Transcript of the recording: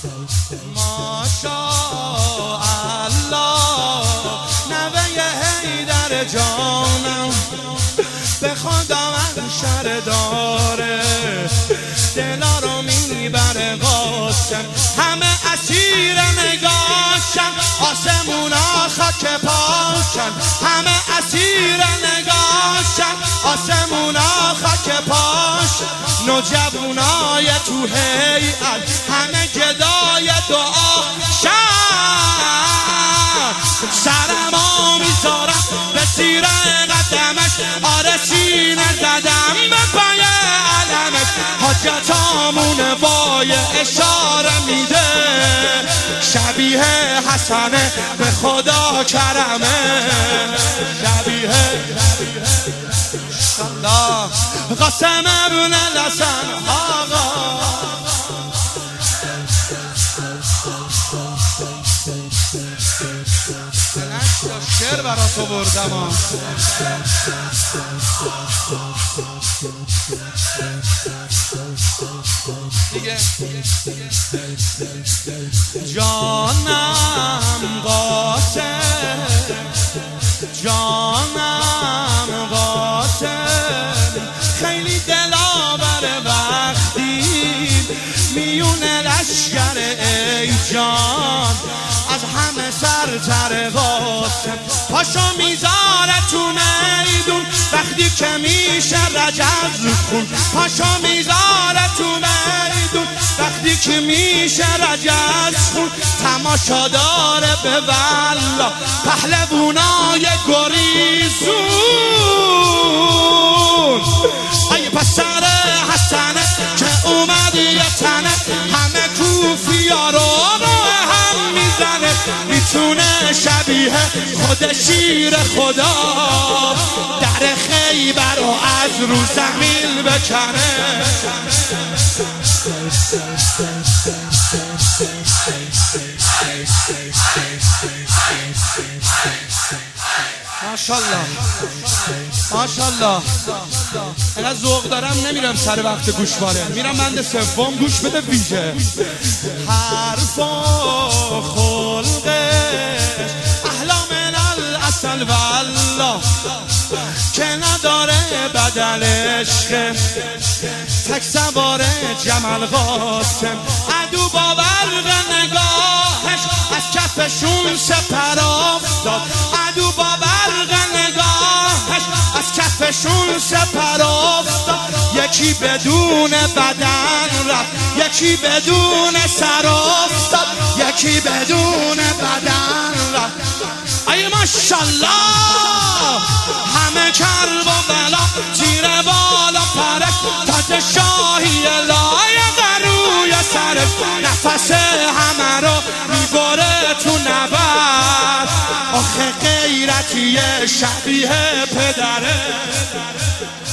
ماشاءالله نوه حیدر جانم به خدا منشر داره دلا رو میبره قاسم همه اسیر نگاشن آسمونا خاک پاشن همه اسیر نگاشن آسمونا خاک پاشن نوجوانای تو هیئت همه گدای دعا شن سرما میذارم به سیر قدمش آره سینه زدم به پای علمش حاجتامون وای اشاره میده شبیه حسنه به خدا کرمه شبیه الله قاسم ابن الحسن آقا شعر برا تو بردم دیگه جانم قاسم جانم قاسم خیلی دلاور وقتی میون لشگر ای جان از همه سرتر قاسم پاشو میذاره تو میدون وقتی که میشه رجز خون پاشو میذاره تو میدون وقتی که میشه رجز خون تماشا داره به والله پهلوانای گریزون ای پسر حسنه که اومد یه تنه همه کوفیا رو هم میزنه میتونه شبیه خود شیر خدا در خیبر رو از رو زمین بکنه ماشاءالله ماشاءالله اینقدر ذوق دارم نمیرم سر وقت گوشواره میرم بند سوم گوش بده ویژه حرف و خلقش احلا من العسل والله که نداره بدل عشق تک سوار جمل قاسم عدو با برق نگاهش از کفشون سپر افتاد عدو با برق نگاهش از کفشون سپر افتاد یکی بدون بدن رفت یکی بدون سر افتاد یکی بدون بدن رفت ای ماشاءالله همه کرب و بلا زیر بالا پرک تاج شاهی لایق روی سرش نفس همه رو میبره تو نبرد آخه غیرتی شبیه پدره